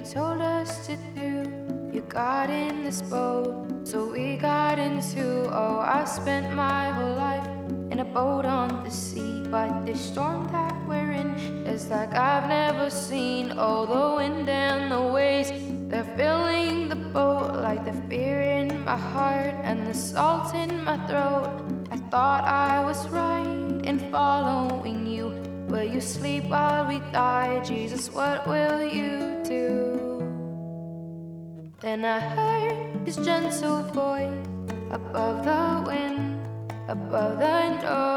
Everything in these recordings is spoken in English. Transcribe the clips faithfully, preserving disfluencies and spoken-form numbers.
told us to do. You got in this boat, so we got into. Oh, I spent my whole life in a boat on the sea, but this storm that we're in is like I've never seen. Oh, the wind and the waves, they're filling the boat like the fear in my heart and the salt in my throat. I thought I was right in following you. Will you sleep while we die? Jesus, what will you do? Then I heard his gentle voice above the wind, above the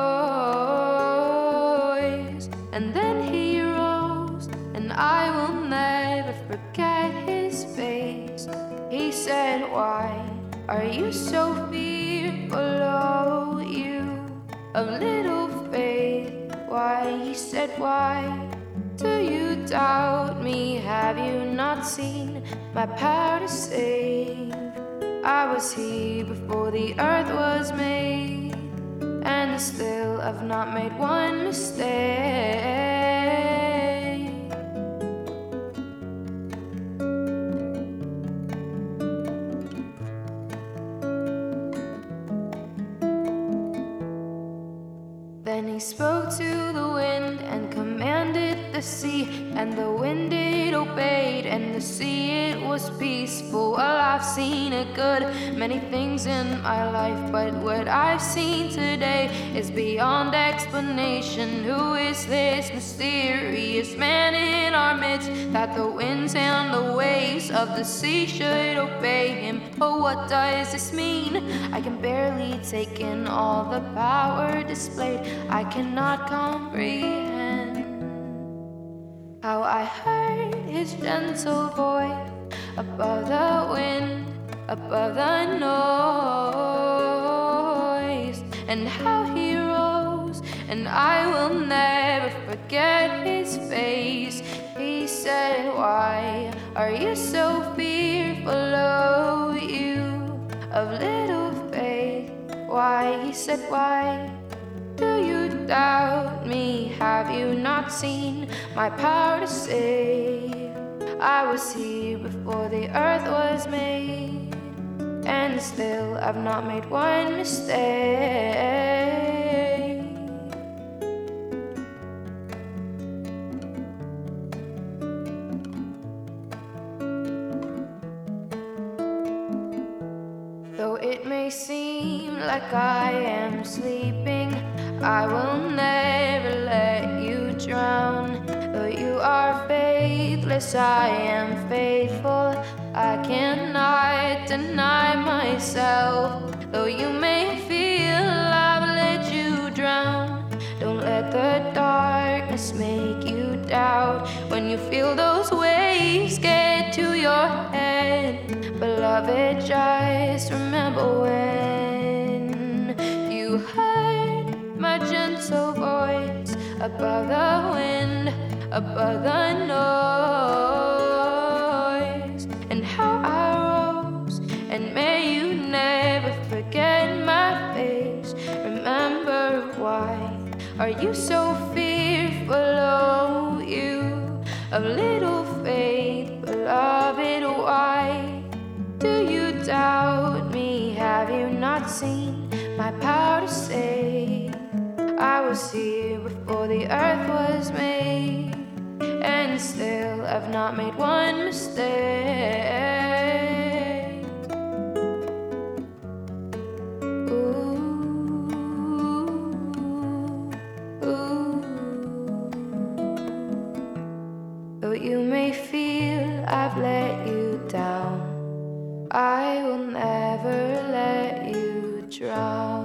noise. And then he rose, and I will never forget his face. He said, why are you so fearful, oh, you of little faith? Why, he said, why do you doubt me? Have you not seen my power to save? I was here before the earth was made, and still I've not made one mistake. Then he spoke to the wind and commanded the sea, and the wind it obeyed, and the sea it was peaceful. Well, I've seen a good many things in my life, but what I've seen today is beyond explanation. Who is this mysterious man in our midst, that the winds and the waves of the sea should obey him? Oh, what does this mean? I can barely take in all the power displayed. I cannot comprehend how I heard his gentle voice above the wind, above the noise, and how he rose, and I will never forget his face. He said, why are you so fearful, oh, you of little faith? Why, he said, why do you doubt me? Have you not seen my power to save? I was here before the earth was made, and still I've not made one mistake. Though it may seem like I am sleeping, I will never let you drown. Though you are faithless, I am faithful. I cannot deny myself. Though you may feel I've let you drown, don't let the darkness make you doubt. When you feel those waves get to your head, beloved, just remember when you heard my gentle voice above the wind, above the noise, and how I rose. And may you never forget my face. Remember, why are you so fearful, oh, you of little faith? Beloved, why do you doubt me? Have you not seen my power to save? I was here before the earth was made, and still I've not made one mistake. Ooh, ooh. Though you may feel I've let you down, I will never let you drown.